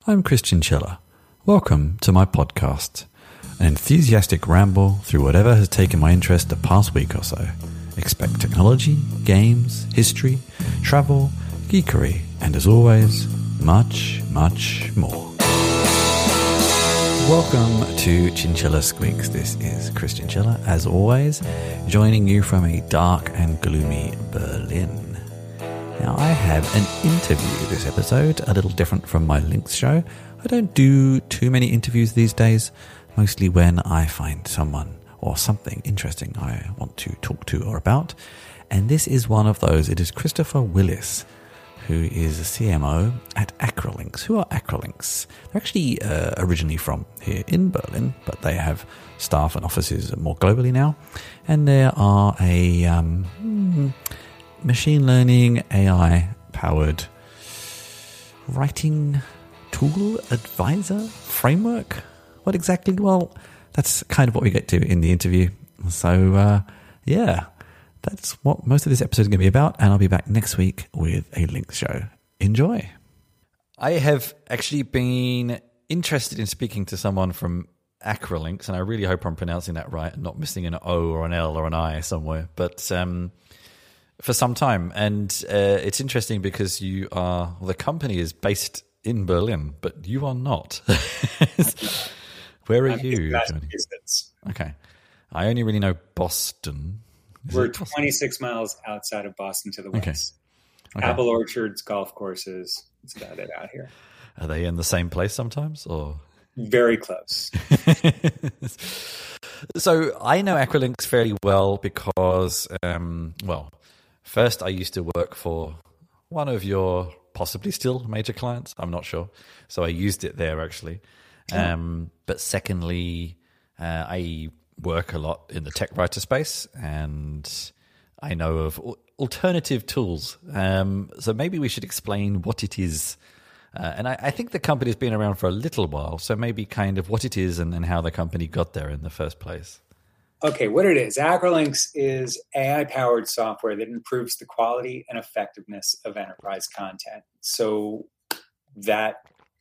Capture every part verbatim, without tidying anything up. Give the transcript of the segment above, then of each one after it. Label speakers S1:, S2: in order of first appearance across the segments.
S1: I'm Christian Chiller. Welcome to my podcast, an enthusiastic ramble through whatever has taken my interest the past week or so. Expect technology, games, history, travel, geekery, and as always, much, much more. Welcome to Chinchilla Squeaks. This is Christian Chiller, as always, joining you from a dark and gloomy Berlin. Now, I have an interview this episode, a little different from my Links show. I don't do too many interviews these days, mostly when I find someone or something interesting I want to talk to or about. And this is one of those. It is Christopher Willis, who is a C M O at Acrolinx. Who are Acrolinx? They're actually uh, originally from here in Berlin, but they have staff and offices more globally now. And they are a um, hmm, machine learning, A I-powered writing tool advisor framework. What exactly? Well, that's kind of what we get to in the interview. So, uh, yeah, that's what most of this episode is going to be about. And I'll be back next week with a Links show. Enjoy. I have actually been interested in speaking to someone from Acrolinx, and I really hope I'm pronouncing that right and not missing an O or an L or an I somewhere. But um, for some time. And uh, it's interesting because you are, well, the company is based in Berlin, but you are not. Where are
S2: I'm
S1: you?
S2: Massachusetts.
S1: Okay. I only really know Boston. Is
S2: We're
S1: Boston?
S2: twenty-six miles outside of Boston to the
S1: Okay.
S2: west.
S1: Okay.
S2: Apple orchards, golf courses. That's about it out here.
S1: Are they in the same place sometimes, or?
S2: Very close.
S1: So I know Acrolinx fairly well because, um, well, first I used to work for one of your possibly still major clients. I'm not sure. So I used it there actually. Um, but secondly, uh, I work a lot in the tech writer space, and I know of al- alternative tools. Um, so maybe we should explain what it is. Uh, and I, I think the company's been around for a little while, so maybe kind of what it is and, and how the company got there in the first place.
S2: Okay, what it is, Acrolinx is A I-powered software that improves the quality and effectiveness of enterprise content. So that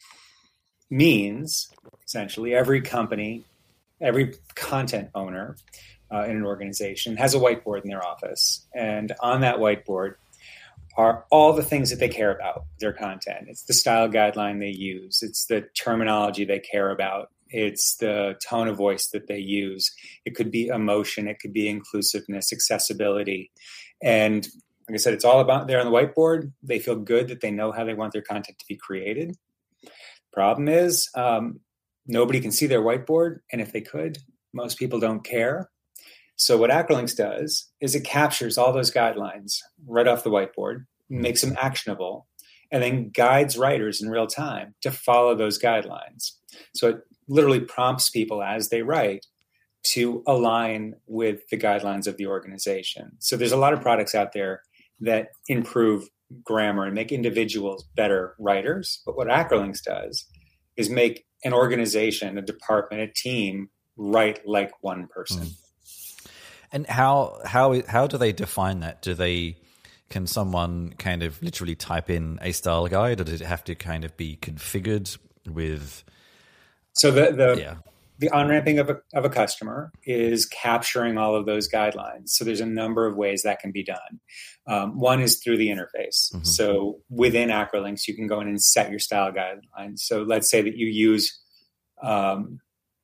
S2: means, essentially, every company, every content owner uh, in an organization has a whiteboard in their office. And on that whiteboard are all the things that they care about, their content. It's the style guideline they use. It's the terminology they care about. It's the tone of voice that they use. It could be emotion. It could be inclusiveness, accessibility. And like I said, it's all about there on the whiteboard. They feel good that they know how they want their content to be created. Problem is, um, nobody can see their whiteboard. And if they could, most people don't care. So what Acrolinx does is it captures all those guidelines right off the whiteboard, makes them actionable, and then guides writers in real time to follow those guidelines. So it literally prompts people as they write to align with the guidelines of the organization. So there's a lot of products out there that improve grammar and make individuals better writers. But what Acrolinx does is make an organization, a department, a team write like one person.
S1: Mm. And how how how do they define that? Do they can someone kind of literally type in a style guide, or does it have to kind of be configured with?
S2: So the the,
S1: Yeah.
S2: the on-ramping of a, of a customer is capturing all of those guidelines. So there's a number of ways that can be done. Um, one is through the interface.
S1: Mm-hmm.
S2: So within Acrolinx, you can go in and set your style guidelines. So let's say that you use um,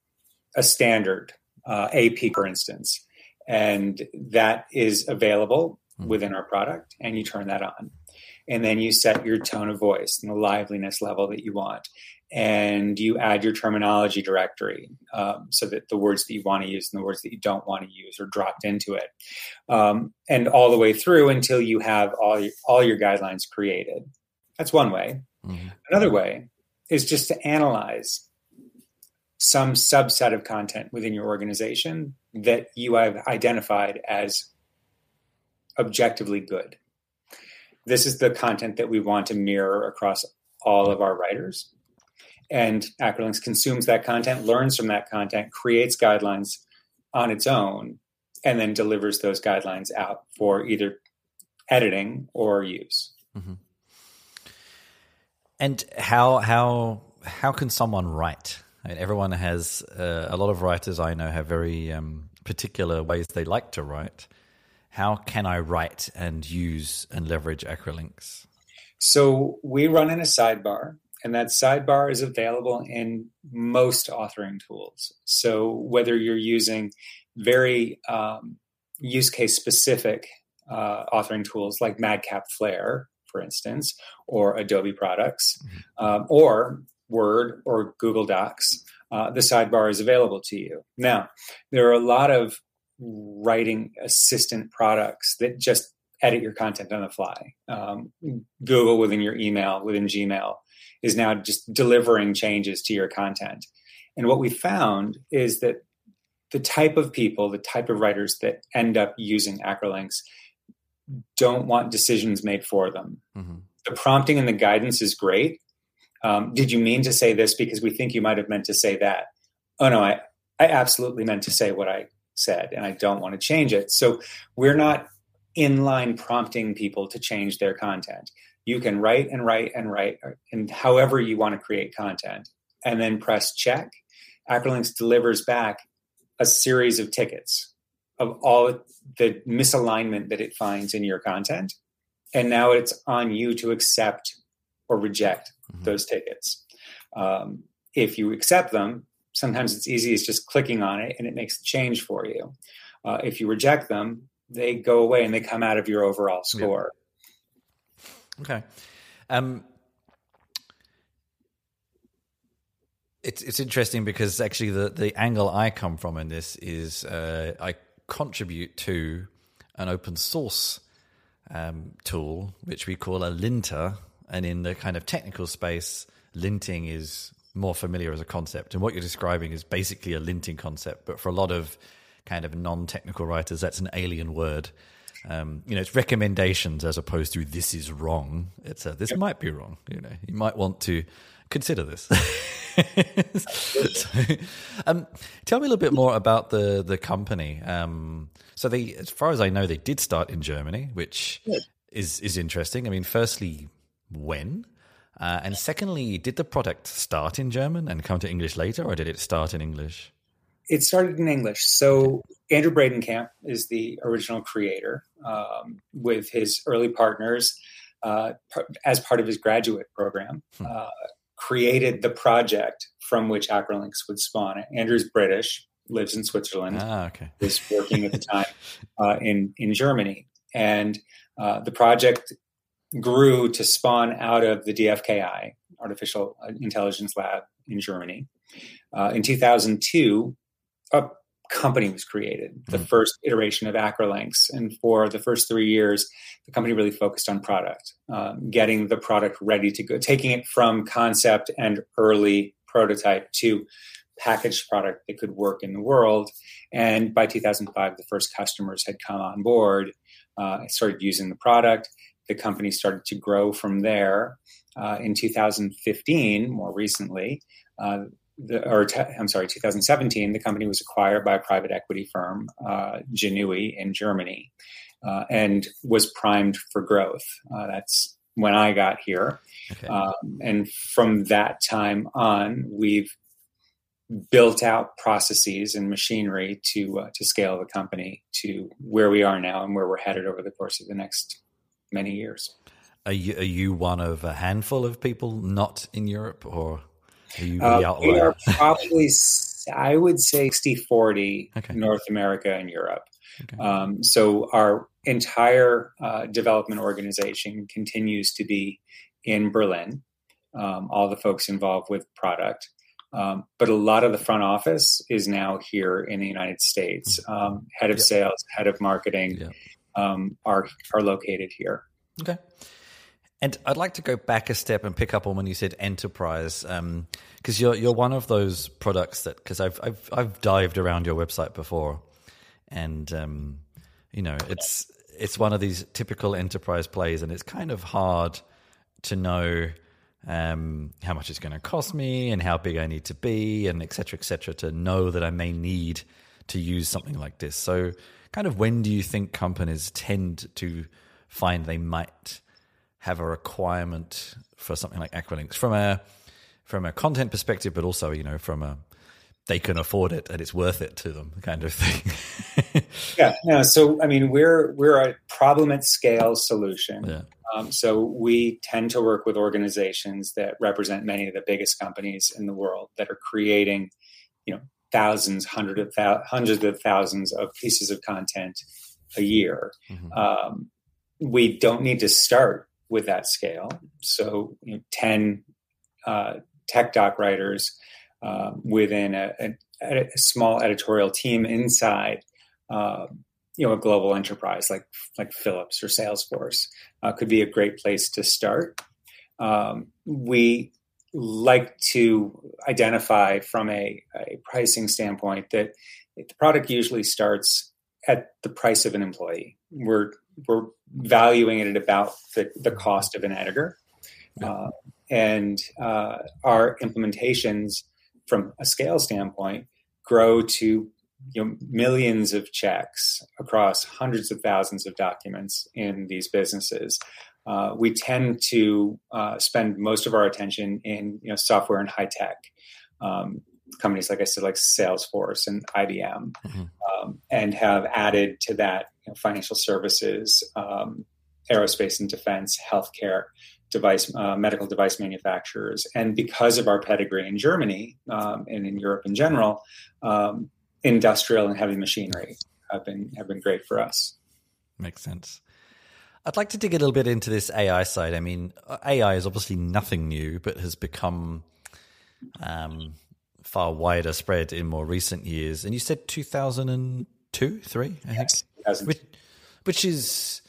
S2: a standard uh, A P, for instance, and that is available mm-hmm. within our product, and you turn that on. And then you set your tone of voice and the liveliness level that you want. And you add your terminology directory um, so that the words that you want to use and the words that you don't want to use are dropped into it. Um, and all the way through until you have all your, all your guidelines created. That's one way. Mm-hmm. Another way is just to analyze some subset of content within your organization that you have identified as objectively good. This is the content that we want to mirror across all of our writers. And Acrolinx consumes that content, learns from that content, creates guidelines on its own, and then delivers those guidelines out for either editing or use.
S1: Mm-hmm. And how how how can someone write? I mean, everyone has, uh, a lot of writers I know have very um, particular ways they like to write. How can I write and use and leverage Acrolinx?
S2: So we run in a sidebar, and that sidebar is available in most authoring tools. So whether you're using very um, use case specific uh, authoring tools like Madcap Flare, for instance, or Adobe products, mm-hmm. um, or Word or Google Docs, uh, the sidebar is available to you. Now, there are a lot of writing assistant products that just edit your content on the fly. Um, Google within your email, within Gmail, is now just delivering changes to your content. And what we found is that the type of people, the type of writers that end up using Acrolinx don't want decisions made for them. Mm-hmm. The prompting and the guidance is great. Um, did you mean to say this? Because we think you might have meant to say that. Oh, no, I, I absolutely meant to say what I said, and I don't want to change it. So we're not inline prompting people to change their content. You can write and write and write, and however you want to create content, and then press check. Acrolinx delivers back a series of tickets of all the misalignment that it finds in your content. And now it's on you to accept or reject mm-hmm. those tickets. Um, if you accept them, sometimes it's easy as just clicking on it and it makes the change for you. Uh, if you reject them, they go away and they come out of your overall score.
S1: Yeah. Okay. Um, it's it's interesting because actually the, the angle I come from in this is uh, I contribute to an open source um, tool, which we call a linter. And in the kind of technical space, linting is more familiar as a concept. And what you're describing is basically a linting concept. But for a lot of kind of non-technical writers, that's an alien word. Um, you know, it's recommendations as opposed to this is wrong. It's a, this yep. might be wrong. You know, you might want to consider this. so, um, tell me a little bit more about the the company. Um, so they, as far as I know, they did start in Germany, which Good. is is interesting. I mean, firstly, when? Uh, and secondly, did the product start in German and come to English later, or did it start in English?
S2: It started in English. So Andrew Bradenkamp is the original creator um, with his early partners uh, par- as part of his graduate program, hmm. uh, created the project from which Acrolinx would spawn. Andrew's British, lives in Switzerland,
S1: ah, okay.
S2: was working at the time uh, in, in Germany. And uh, the project grew to spawn out of the D F K I, Artificial Intelligence Lab in Germany. Uh, in two thousand two, a company was created, the mm. first iteration of Acrolinx. And for the first three years, the company really focused on product, um, getting the product ready to go, taking it from concept and early prototype to packaged product that could work in the world. And by two thousand five, the first customers had come on board, uh, started using the product. The company started to grow from there. Uh, in two thousand fifteen, more recently, uh, the, or t- I'm sorry, two thousand seventeen, the company was acquired by a private equity firm, uh, Genui in Germany, uh, and was primed for growth. Uh, that's when I got here. Okay. Um, and from that time on, we've built out processes and machinery to uh, to scale the company to where we are now and where we're headed over the course of the next many years.
S1: Are you, are you one of a handful of people not in Europe, or are you the
S2: uh,
S1: outlier?
S2: We are probably, I would say, sixty forty okay. North America and Europe. Okay. Um, so our entire uh, development organization continues to be in Berlin, um, all the folks involved with product. Um, but a lot of the front office is now here in the United States. Um, head of yep. sales, head of marketing yep. um, are are located here.
S1: Okay. And I'd like to go back a step and pick up on when you said enterprise, because um, you're you're one of those products that, because I've I've I've dived around your website before, and um, you know it's it's one of these typical enterprise plays, and it's kind of hard to know um, how much it's going to cost me and how big I need to be, and et cetera, et cetera, to know that I may need to use something like this. So, kind of when do you think companies tend to find they might have a requirement for something like Acrolinx from a from a content perspective, but also, you know, from a they can afford it and it's worth it to them kind of thing.
S2: yeah. No. So, I mean, we're we're a problem at scale solution.
S1: Yeah.
S2: Um, so we tend to work with organizations that represent many of the biggest companies in the world that are creating, you know, thousands, hundreds of thou- hundreds of thousands of pieces of content a year. Mm-hmm. Um, we don't need to start with that scale. So, you know, ten uh, tech doc writers uh, within a, a, a small editorial team inside, uh, you know, a global enterprise like like Philips or Salesforce uh, could be a great place to start. Um, we like to identify from a, a pricing standpoint that the product usually starts at the price of an employee. We're we're valuing it at about the, the cost of an editor. Yeah. Uh, and uh, our implementations from a scale standpoint grow to, you know, millions of checks across hundreds of thousands of documents in these businesses. Uh, we tend to uh, spend most of our attention in, you know, software and high tech um, companies, like I said, like Salesforce and I B M, mm-hmm. um, and have added to that, you know, financial services, um, aerospace and defense, healthcare, device, uh, medical device manufacturers, and because of our pedigree in Germany um, and in Europe in general, um, industrial and heavy machinery have been have been great for us.
S1: Makes sense. I'd like to dig a little bit into this A I side. I mean, A I is obviously nothing new, but has become um, far wider spread in more recent years. And you said two thousand two, three, I
S2: yes,
S1: think, which, which is,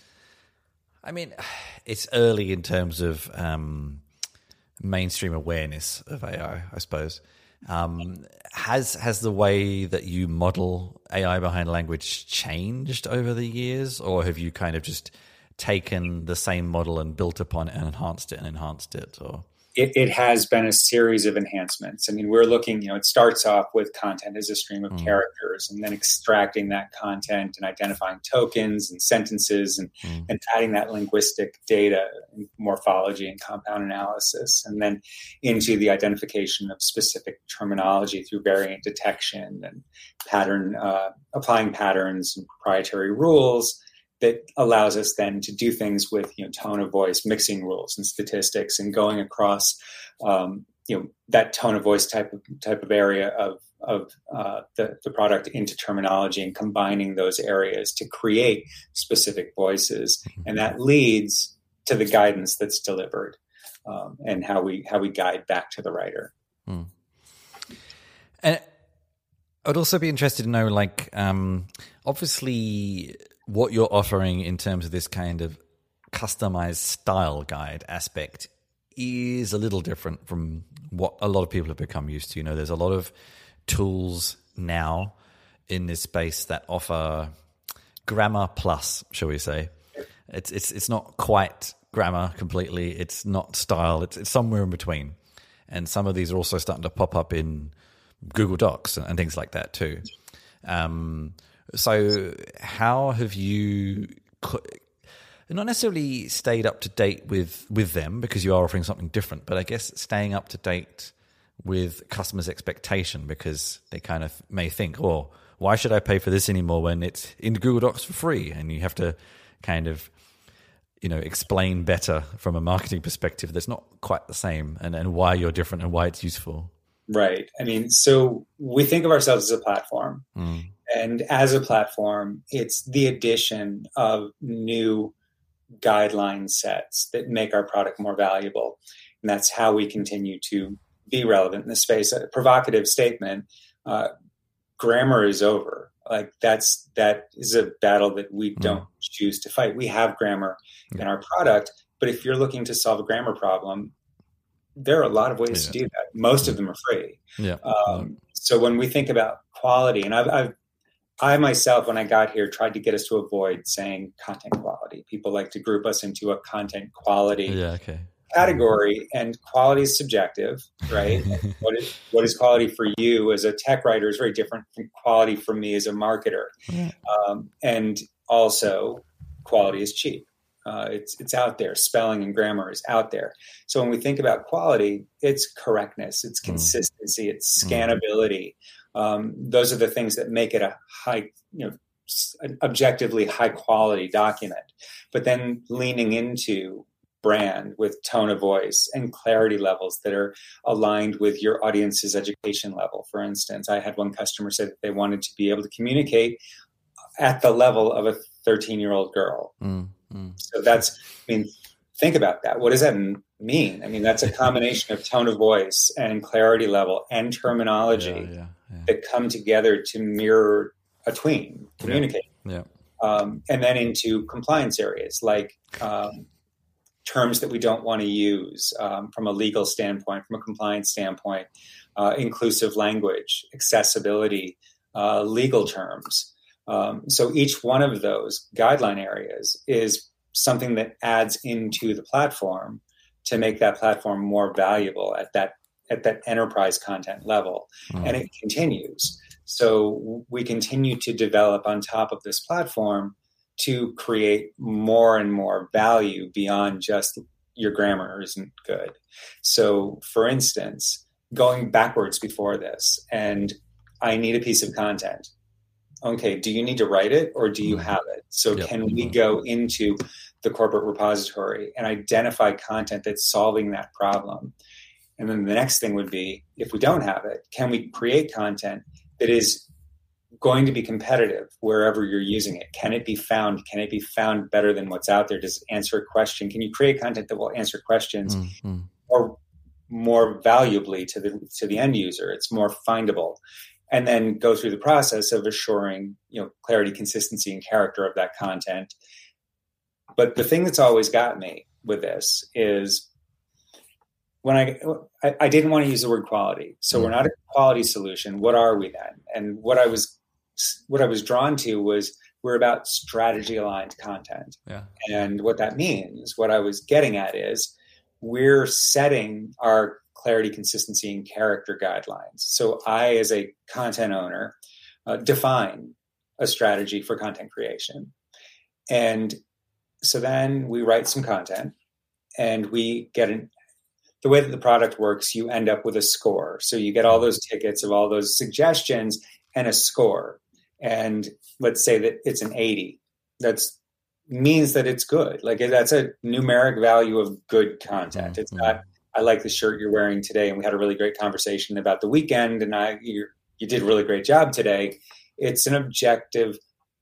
S1: I mean, it's early in terms of um, mainstream awareness of A I, I suppose. Um, has has the way that you model A I behind language changed over the years, or have you kind of just taken the same model and built upon it and enhanced it and enhanced it? Or
S2: it, it has been a series of enhancements. I mean, we're looking, you know, it starts off with content as a stream of mm. characters, and then extracting that content and identifying tokens and sentences and, mm. and adding that linguistic data, morphology and compound analysis, and then into the identification of specific terminology through variant detection and pattern, uh, applying patterns and proprietary rules that allows us then to do things with, you know, tone of voice, mixing rules and statistics, and going across, um, you know, that tone of voice type of type of area of of uh, the, the product into terminology and combining those areas to create specific voices, and that leads to the guidance that's delivered um, and how we how we guide back to the writer.
S1: Hmm. And I'd also be interested to know, like, um, obviously, what you're offering in terms of this kind of customized style guide aspect is a little different from what a lot of people have become used to. You know, there's a lot of tools now in this space that offer grammar plus, shall we say. It's it's it's not quite grammar completely. It's not style. It's it's somewhere in between. And some of these are also starting to pop up in Google Docs and, and things like that too. Um, So how have you not necessarily stayed up to date with, with them, because you are offering something different, but I guess staying up to date with customers' expectation, because they kind of may think, oh, why should I pay for this anymore when it's in Google Docs for free? And you have to kind of, you know, explain better from a marketing perspective that's not quite the same, and, and why you're different and why it's useful.
S2: Right. I mean, so we think of ourselves as a platform. Mm. And as a platform, it's the addition of new guideline sets that make our product more valuable. And that's how we continue to be relevant in the space. A provocative statement, uh, grammar is over. Like that's, that is a battle that we don't mm. choose to fight. We have grammar yeah. in our product, but if you're looking to solve a grammar problem, there are a lot of ways yeah. to do that. Most yeah. of them are free.
S1: Yeah.
S2: Um, so when we think about quality, and I've, I've I myself, when I got here, tried to get us to avoid saying content quality. People like to group us into a content quality
S1: yeah, okay.
S2: category, and quality is subjective, right? what is what is quality for you as a tech writer is very different from quality for me as a marketer. Yeah. Um, and also, quality is cheap. Uh, it's it's out there. Spelling and grammar is out there. So when we think about quality, it's correctness, it's consistency, mm. it's scannability. Um, those are the things that make it a high, you know, an objectively high quality document. But then leaning into brand with tone of voice and clarity levels that are aligned with your audience's education level. For instance, I had one customer say that they wanted to be able to communicate at the level of a thirteen-year-old girl. Mm, mm. So that's, I mean, think about that. What does that mean? I mean, that's a combination of tone of voice and clarity level and terminology yeah, yeah, yeah. that come together to mirror a tween, communicate.
S1: Yeah.
S2: yeah. Um, and then into compliance areas like um, terms that we don't want to use um, from a legal standpoint, from a compliance standpoint, uh, inclusive language, accessibility, uh, legal terms. Um, so each one of those guideline areas is something that adds into the platform to make that platform more valuable at that at that enterprise content level. Mm. And it continues. So we continue to develop on top of this platform to create more and more value beyond just your grammar isn't good. So for instance, going backwards before this, and I need a piece of content. Okay, do you need to write it or do you have it? So yep. can we go into the corporate repository and identify content that's solving that problem? And then the next thing would be, if we don't have it, can we create content that is going to be competitive wherever you're using it? Can it be found? Can it be found better than what's out there? Does it answer a question? Can you create content that will answer questions mm-hmm. or more valuably to the to the end user? It's more findable. And then go through the process of assuring, you know, clarity, consistency, and character of that content. But the thing that's always got me with this is when I, I, I didn't want to use the word quality. So mm-hmm. we're not a quality solution. What are we then? And what I was, what I was drawn to was we're about strategy aligned content.
S1: Yeah.
S2: And what that means, what I was getting at is we're setting our clarity, consistency, and character guidelines. So I, as a content owner, uh, define a strategy for content creation. And so then we write some content and we get an, the way that the product works, you end up with a score. So you get all those tickets of all those suggestions and a score. And let's say that it's an eighty. That's means that it's good. Like that's a numeric value of good content. It's not, I like the shirt you're wearing today, and we had a really great conversation about the weekend, and I you you did a really great job today. It's an objective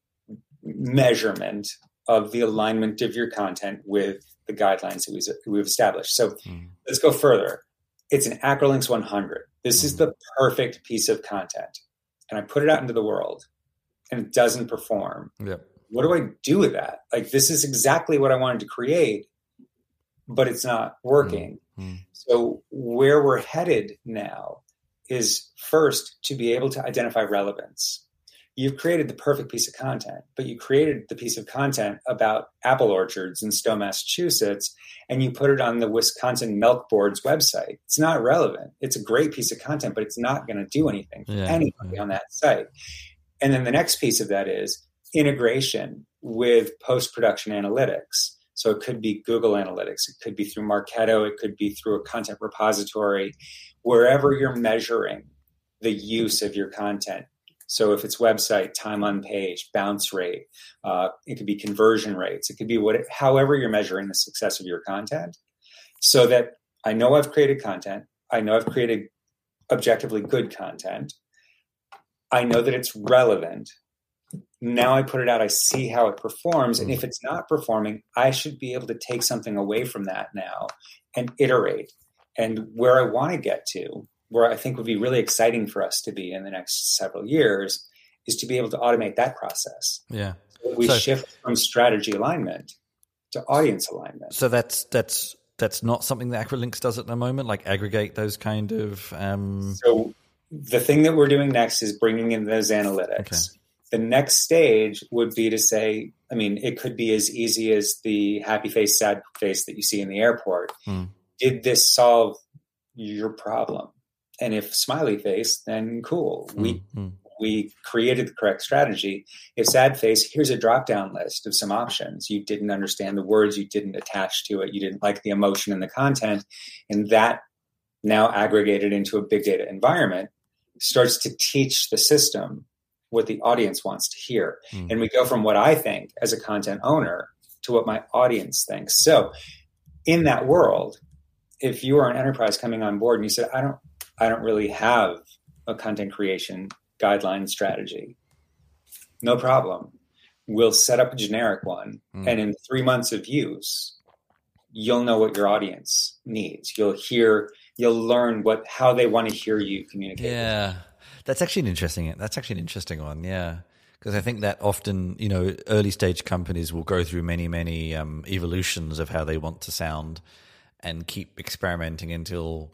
S2: measurement of the alignment of your content with the guidelines that we, we've established. So mm. let's go further. It's an Acrolinx one hundred. This mm. is the perfect piece of content, and I put it out into the world, and it doesn't perform.
S1: Yep.
S2: What do I do with that? Like, this is exactly what I wanted to create, but it's not working. Mm-hmm. So where we're headed now is first to be able to identify relevance. You've created the perfect piece of content, but you created the piece of content about apple orchards in Stowe, Massachusetts, and you put it on the Wisconsin Milk Board's website. It's not relevant. It's a great piece of content, but it's not going to do anything for yeah, anybody yeah. on that site. And then the next piece of that is integration with post-production analytics. So it could be Google Analytics, it could be through Marketo, it could be through a content repository, wherever you're measuring the use of your content. So if it's website, time on page, bounce rate, uh, it could be conversion rates, it could be what, however you're measuring the success of your content, so that I know I've created content, I know I've created objectively good content, I know that it's relevant. Now I put it out, I see how it performs. And if it's not performing, I should be able to take something away from that now and iterate. And where I want to get to, where I think would be really exciting for us to be in the next several years, is to be able to automate that process.
S1: Yeah.
S2: So we so, shift from strategy alignment to audience alignment.
S1: So that's that's that's not something that Acrolinx does at the moment, like aggregate those kind of... Um...
S2: So the thing that we're doing next is bringing in those analytics. Okay. The next stage would be to say, I mean, it could be as easy as the happy face, sad face that you see in the airport. Mm. Did this solve your problem? And if smiley face, then cool. Mm. We mm. we created the correct strategy. If sad face, here's a drop-down list of some options. You didn't understand the words, you didn't attach to it, you didn't like the emotion and the content, and that now aggregated into a big data environment starts to teach the system what the audience wants to hear. Mm. And we go from what I think as a content owner to what my audience thinks. So in that world, if you are an enterprise coming on board and you said, I don't, I don't really have a content creation guideline strategy, no problem. We'll set up a generic one. Mm. And in three months of use, you'll know what your audience needs. You'll hear, you'll learn what, how they want to hear you communicate.
S1: Yeah. That's actually an interesting, that's actually an interesting one. Yeah. Because I think that often, you know, early stage companies will go through many, many um, evolutions of how they want to sound and keep experimenting until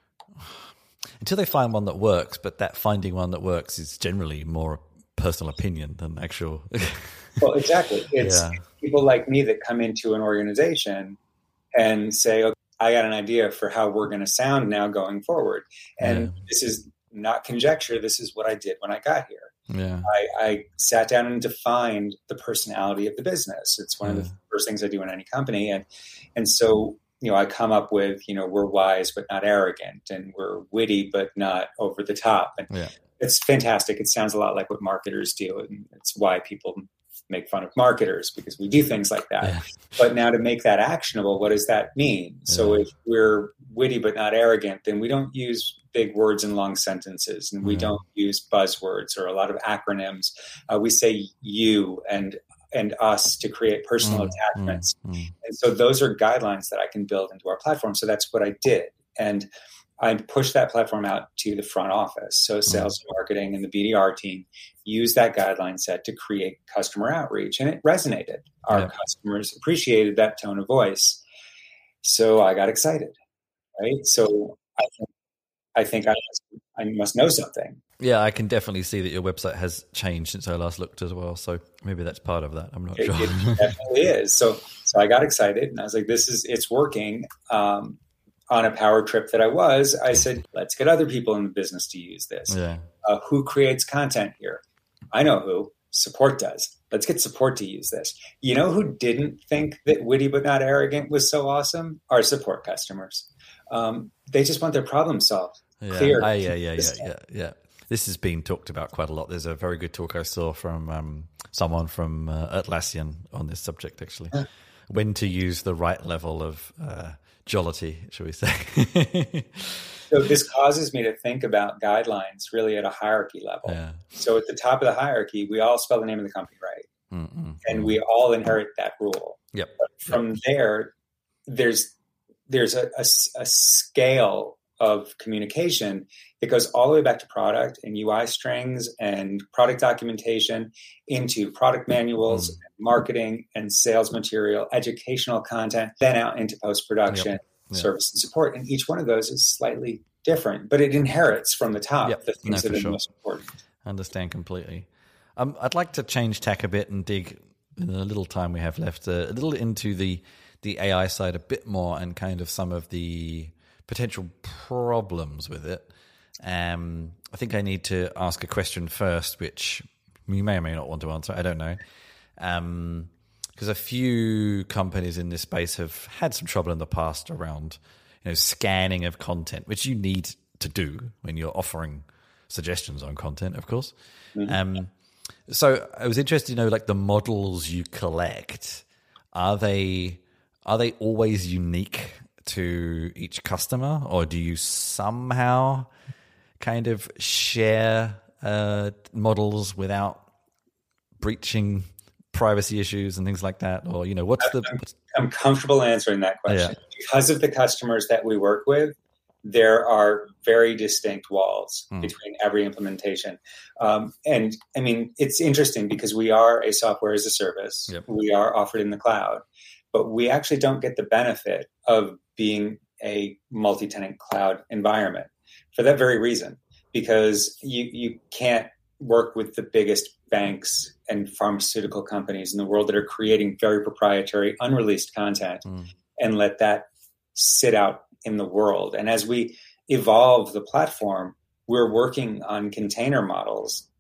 S1: until they find one that works. But that finding one that works is generally more personal opinion than actual.
S2: Well, exactly. It's yeah. people like me that come into an organization and say, okay, I got an idea for how we're going to sound now going forward. And yeah. this is not conjecture. This is what I did when I got here.
S1: Yeah,
S2: I, I sat down and defined the personality of the business. It's one yeah. of the first things I do in any company. And, and so, you know, I come up with, you know, we're wise, but not arrogant, and we're witty, but not over the top. And
S1: yeah.
S2: it's fantastic. It sounds a lot like what marketers do. And it's why people make fun of marketers, because we do things like that.
S1: Yeah.
S2: But now to make that actionable, what does that mean? Yeah. So if we're witty, but not arrogant, then we don't use big words and long sentences, and we yeah. don't use buzzwords or a lot of acronyms. Uh, we say you and and us to create personal mm, attachments. Mm, mm. And so those are guidelines that I can build into our platform. So that's what I did. And I pushed that platform out to the front office. So sales and marketing and the B D R team used that guideline set to create customer outreach, and it resonated. Our yeah. customers appreciated that tone of voice. So I got excited, right? So I think, I think I must, I must know something.
S1: Yeah, I can definitely see that your website has changed since I last looked as well. So maybe that's part of that. I'm not
S2: it,
S1: sure.
S2: It definitely is. So, so I got excited, and I was like, "This is it's working." Um, on a power trip that I was, I said, "Let's get other people in the business to use this."
S1: Yeah.
S2: Uh, who creates content here? I know who. Support does. Let's get support to use this. You know who didn't think that witty but not arrogant was so awesome? Our support customers. Um, they just want their problem solved.
S1: Yeah.
S2: Clear.
S1: Uh, yeah, yeah, yeah, yeah, yeah. This has been talked about quite a lot. There's a very good talk I saw from um, someone from uh, Atlassian on this subject, actually. Huh. When to use the right level of uh, jollity, shall we say.
S2: So this causes me to think about guidelines really at a hierarchy level.
S1: Yeah.
S2: So at the top of the hierarchy, we all spell the name of the company right.
S1: Mm-mm.
S2: And we all inherit that rule.
S1: Yep.
S2: But from
S1: yep.
S2: there, there's there's a, a, a scale of communication that goes all the way back to product and U I strings and product documentation into product manuals, mm. and marketing and sales material, educational content, then out into post-production, yep. yep. service and support. And each one of those is slightly different, but it inherits from the top
S1: yep.
S2: the things
S1: no,
S2: that are
S1: sure.
S2: most important.
S1: I understand completely. Um, I'd like to change tack a bit and dig, in the little time we have left, uh, a little into the the A I side a bit more and kind of some of the potential problems with it. Um, I think I need to ask a question first, which you may or may not want to answer. I don't know. Um, because a few companies in this space have had some trouble in the past around, you know, scanning of content, which you need to do when you're offering suggestions on content, of course. Mm-hmm. Um, so I was interested to know, like, the models you collect, are they are they always unique to each customer, or do you somehow kind of share uh, models without breaching privacy issues and things like that? Or, you know, what's the...
S2: I'm, I'm comfortable answering that question.
S1: Yeah.
S2: Because of the customers that we work with, there are very distinct walls mm. between every implementation. Um, and I mean, it's interesting because we are a software as a service.
S1: Yep.
S2: We are offered in the cloud, but we actually don't get the benefit of being a multi-tenant cloud environment for that very reason, because you, you can't work with the biggest banks and pharmaceutical companies in the world that are creating very proprietary, unreleased content mm. and let that sit out in the world. And as we evolve the platform, we're working on container models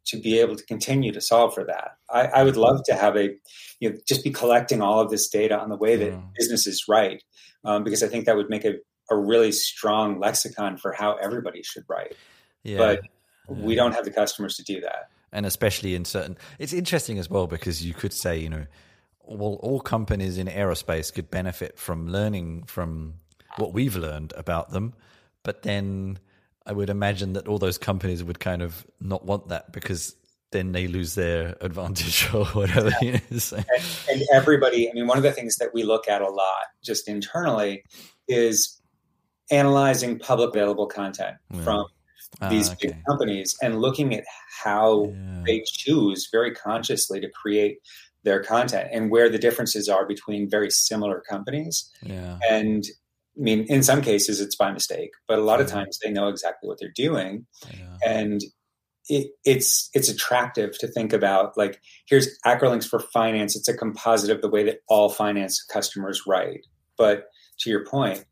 S2: to be able to continue to solve for that. I, I would love to have a, you know, just be collecting all of this data on the way that mm. businesses write, um, because I think that would make a, a really strong lexicon for how everybody should write. Yeah. But yeah. we don't have the customers to do that.
S1: And especially in certain, it's interesting as well, because you could say, you know, well, all companies in aerospace could benefit from learning from what we've learned about them. But then I would imagine that all those companies would kind of not want that, because then they lose their advantage or whatever. Yeah. You know, so.
S2: and, and everybody, I mean, one of the things that we look at a lot just internally is analyzing public available content yeah. from these ah, okay. big companies and looking at how yeah. they choose very consciously to create their content and where the differences are between very similar companies.
S1: Yeah.
S2: And I mean, in some cases it's by mistake, but a lot yeah. of times they know exactly what they're doing. Yeah. And it, it's, it's attractive to think about, like, here's Acrolinks for finance. It's a composite of the way that all finance customers write. But to your point,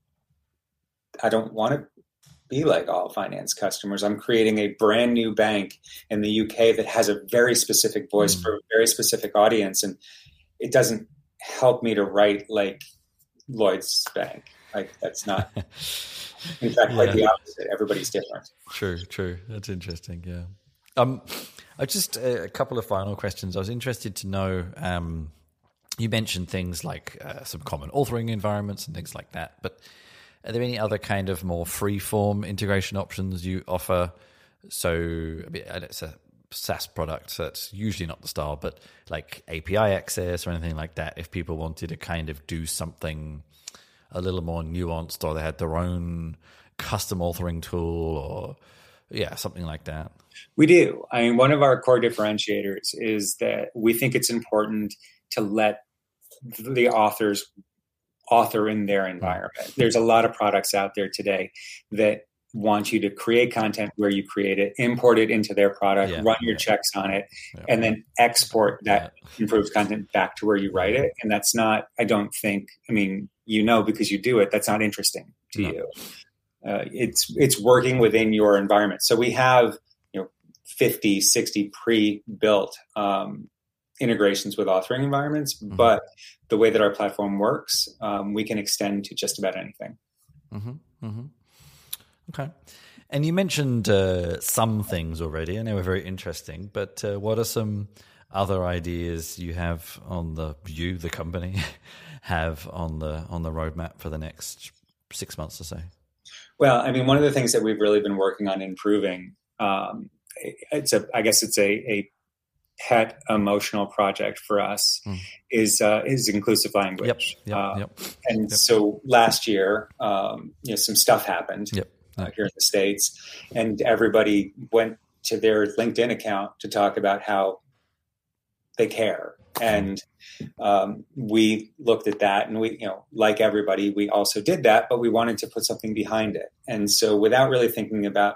S2: I don't want to be like all finance customers. I'm creating a brand new bank in the U K that has a very specific voice mm. for a very specific audience. And it doesn't help me to write like Lloyd's Bank. Like, that's not, in fact, quite yeah. the opposite. Everybody's different.
S1: True, true. That's interesting. Yeah. Um, I just, uh, a couple of final questions. I was interested to know, um, you mentioned things like uh, some common authoring environments and things like that, but are there any other kind of more free-form integration options you offer? So it's a SaaS product, so it's usually not the style, but like A P I access or anything like that, if people wanted to kind of do something a little more nuanced, or they had their own custom authoring tool, or yeah, something like that.
S2: We do. I mean, one of our core differentiators is that we think it's important to let the authors author in their environment. There's a lot of products out there today that want you to create content where you create it, import it into their product, yeah, run your yeah. checks on it, yeah. and then export that yeah. improved content back to where you write it. And that's not, I don't think, I mean, you know, because you do it, that's not interesting to no. you. Uh, it's, it's working within your environment. So we have, you know, fifty, sixty pre-built um, integrations with authoring environments, mm-hmm. but the way that our platform works, um, we can extend to just about anything.
S1: Mm-hmm. Mm-hmm. Okay. And you mentioned uh, some things already, and they were very interesting, but uh, what are some other ideas you have on the, you, the company, have on the on the roadmap for the next six months or so?
S2: Well, I mean, one of the things that we've really been working on improving, um, it's a, I guess it's a, a pet emotional project for us, mm. is uh, is inclusive language.
S1: Yep, yep,
S2: uh,
S1: yep,
S2: and
S1: yep.
S2: so last year, um, you know, some stuff happened
S1: yep,
S2: uh, here in the States, and everybody went to their LinkedIn account to talk about how they care. And um, we looked at that, and we, you know, like everybody, we also did that, but we wanted to put something behind it. And so, without really thinking about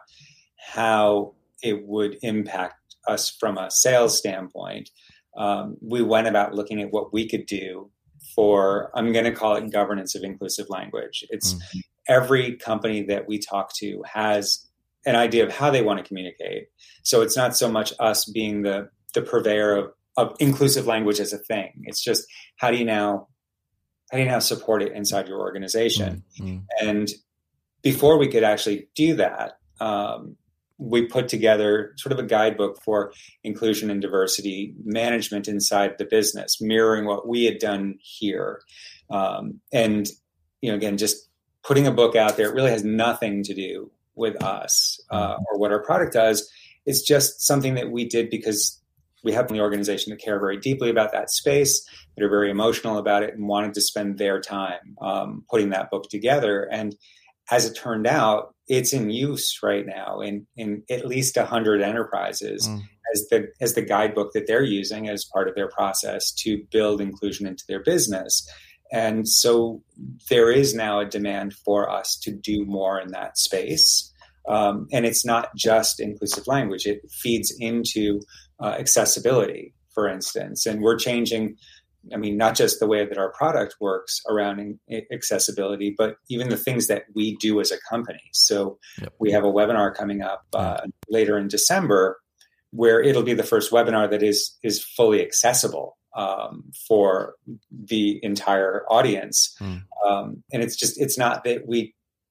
S2: how it would impact us from a sales standpoint, um, we went about looking at what we could do for, I'm going to call it governance of inclusive language. It's mm-hmm. every company that we talk to has an idea of how they want to communicate. So it's not so much us being the, the purveyor of, of inclusive language as a thing. It's just, how do you now, how do you now support it inside your organization? Mm-hmm. And before we could actually do that, um, we put together sort of a guidebook for inclusion and diversity management inside the business, mirroring what we had done here. Um, and, you know, again, just putting a book out there, it really has nothing to do with us uh, or what our product does. It's just something that we did because we have the organization that care very deeply about that space, that are very emotional about it, and wanted to spend their time um, putting that book together. And as it turned out, it's in use right now in, in at least one hundred enterprises mm. as the as the guidebook that they're using as part of their process to build inclusion into their business. And so there is now a demand for us to do more in that space. Um, and it's not just inclusive language. It feeds into uh, accessibility, for instance. And we're changing, I mean, not just the way that our product works around in, in accessibility, but even the things that we do as a company. So yep. we have a webinar coming up uh, later in December where it'll be the first webinar that is is fully accessible um, for the entire audience. Mm. Um, and it's just, it's not that we,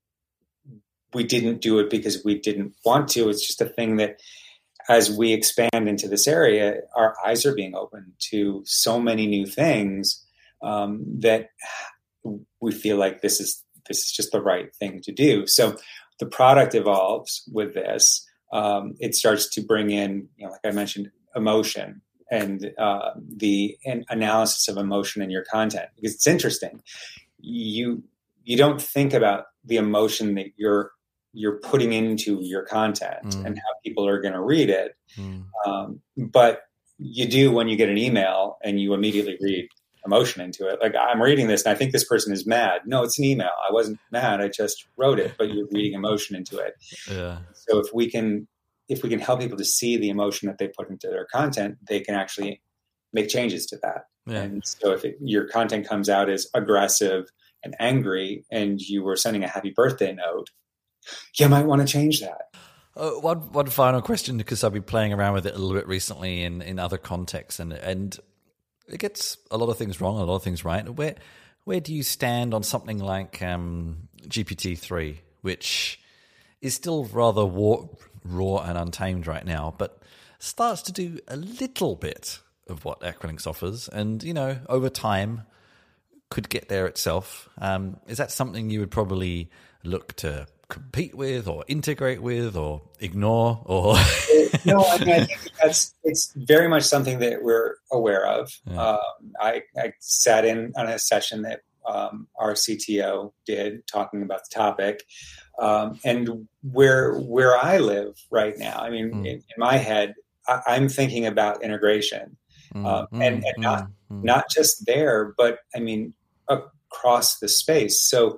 S2: we didn't do it because we didn't want to. It's just a thing that as we expand into this area, our eyes are being opened to so many new things um, that we feel like this is, this is just the right thing to do. So the product evolves with this. Um, it starts to bring in, you know, like I mentioned, emotion and uh, the an analysis of emotion in your content, because it's interesting. You you don't think about the emotion that you're you're putting into your content mm. and how people are going to read it, mm. um, but you do when you get an email and you immediately read emotion into it. Like, I'm reading this and I think this person is mad. No, it's an email. I wasn't mad. I just wrote it, but you're reading emotion into it. Yeah. So if we can, if we can help people to see the emotion that they put into their content, they can actually make changes to that. Yeah. And so if it, your content comes out as aggressive and angry and you were sending a happy birthday note, you might want to change that.
S1: Uh, one, one final question, because I've been playing around with it a little bit recently in, in other contexts, and, and it gets a lot of things wrong, a lot of things right. Where where do you stand on something like um, G P T three, which is still rather raw, raw and untamed right now, but starts to do a little bit of what Acrolinx offers, and, you know, over time could get there itself. Um, is that something you would probably look to compete with or integrate with or ignore? Or
S2: no, I mean, I think that's, it's very much something that we're aware of. Yeah. Um, I, I sat in on a session that um, our C T O did talking about the topic. Um, and where, where I live right now, I mean, mm. in, in my head, I, I'm thinking about integration mm. um, and, and not, mm. not just there, but I mean, across the space. So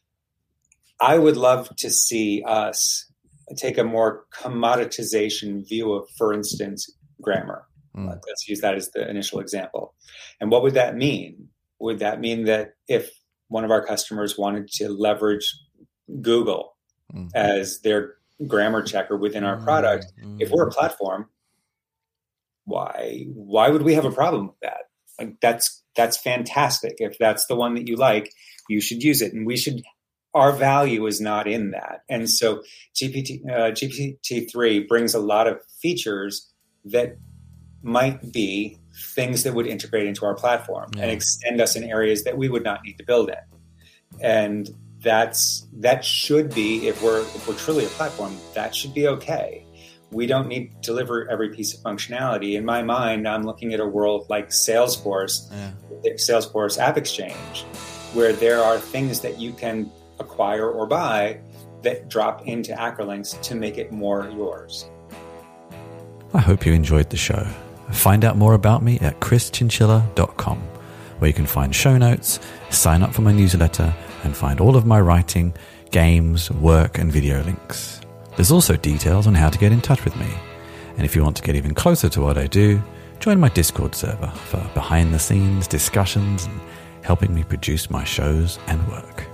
S2: I would love to see us take a more commoditization view of, for instance, grammar. Mm. Let's use that as the initial example. And what would that mean? Would that mean that if one of our customers wanted to leverage Google mm. as their grammar checker within our product, mm. if we're a platform, why why would we have a problem with that? Like, that's that's fantastic. If that's the one that you like, you should use it, and we should. Our value is not in that. And so G P T, uh, G P T three brings a lot of features that might be things that would integrate into our platform yeah. and extend us in areas that we would not need to build in. And that's that should be, if we're if we're truly a platform, that should be okay. We don't need to deliver every piece of functionality. In my mind, I'm looking at a world like Salesforce, yeah. Salesforce App Exchange, where there are things that you can acquire or buy that drop into Acrolinx to make it more yours.
S1: I hope you enjoyed the show. Find out more about me at chris chinchilla dot com, where you can find show notes, sign up for my newsletter, and find all of my writing, games, work, and video links. There's also details on how to get in touch with me. And if you want to get even closer to what I do, join my Discord server for behind-the-scenes discussions and helping me produce my shows and work.